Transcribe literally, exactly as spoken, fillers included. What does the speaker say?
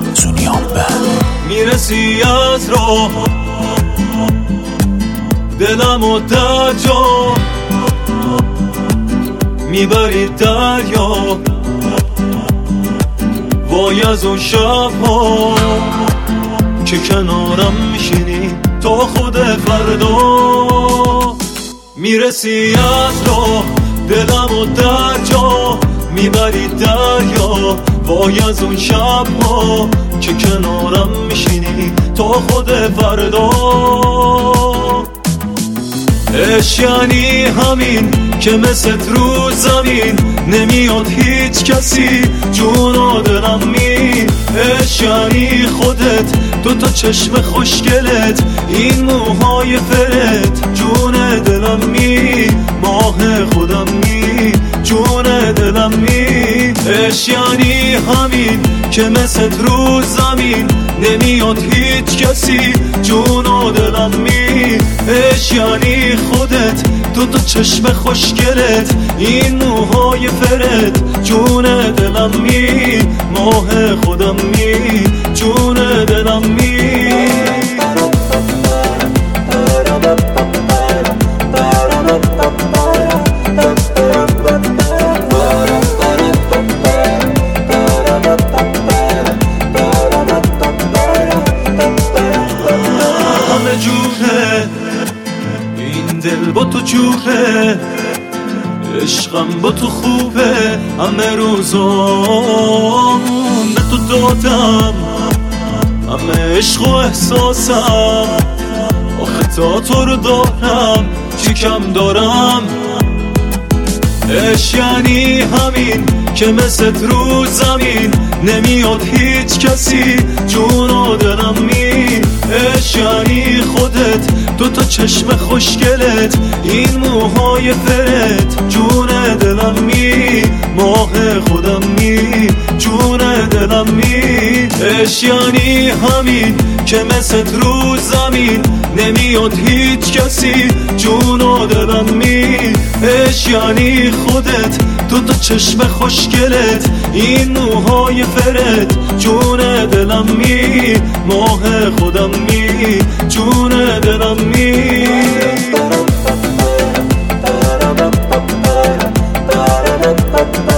زونیان بند. میرسی از راه دلم و در جا میبری دریا، وای از اون شب ها که کنارم میشینی تا خود فردا. میرسی از راه دلم و در جا میبری دریا، وای از اون شب ها که کنارم میشینی تا خود فردا. عشق یعنی همین که مثل رو زمین نمیاد هیچ کسی جون و دلم می. عشق یعنی خودت، دوتا چشم خوشگلت، این موهای فرت، جون دلم می، ماه خودم می، جون دلم می. عشق یعنی همین که مثل رو زمین نمیاد هیچ کسی جون و دلم می. عشق یعنی خودت، دوتا چشم خوشگلت، این موهای فرت، جون دلم می، ماه خودم می، جون دلم می. همه جوره این دل با تو جوره، عشقم با تو خوبه، همه روزامون به تو دادم، همه عشق و احساسم، آخه تا تو رو دارم چی کم دارم. عشق یعنی همین که مثل رو زمین نمیاد هیچ کسی جون و دلم می. عشق یعنی خودت، دوتا چشم خوشگلت، این موهای فرت، جون دلم می، ماه خودم می، جون دلم می. عشق یعنی همین که مثل رو زمین نمیاد هیچ کسی جون و دلم می. عشق یعنی خودت، دوتا چشم خوشگلت، این موهای فرت، جون دلم می، ماه خودم می، جون دلم می.